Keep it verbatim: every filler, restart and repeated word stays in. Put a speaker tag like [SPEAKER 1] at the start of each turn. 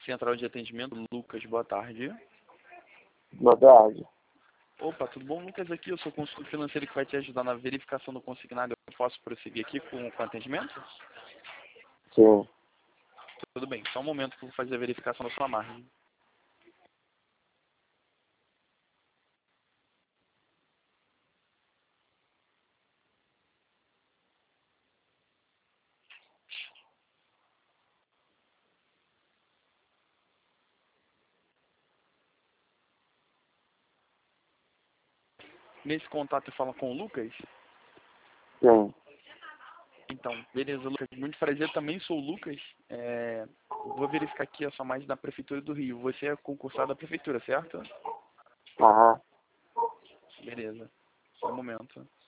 [SPEAKER 1] Central de atendimento, Lucas, boa tarde.
[SPEAKER 2] Boa tarde.
[SPEAKER 1] Opa, tudo bom, Lucas? Aqui, eu sou o consultor financeiro que vai te ajudar na verificação do consignado. Eu posso prosseguir aqui com o atendimento?
[SPEAKER 2] Sim.
[SPEAKER 1] Tudo bem, só um momento que eu vou fazer a verificação da sua margem. Nesse contato eu falo com o Lucas?
[SPEAKER 2] Sim.
[SPEAKER 1] Então, beleza, Lucas. Muito prazer, também sou o Lucas. É, vou verificar aqui a sua margem da Prefeitura do Rio. Você é concursado da Prefeitura, certo?
[SPEAKER 2] Aham.
[SPEAKER 1] Beleza. Só um momento.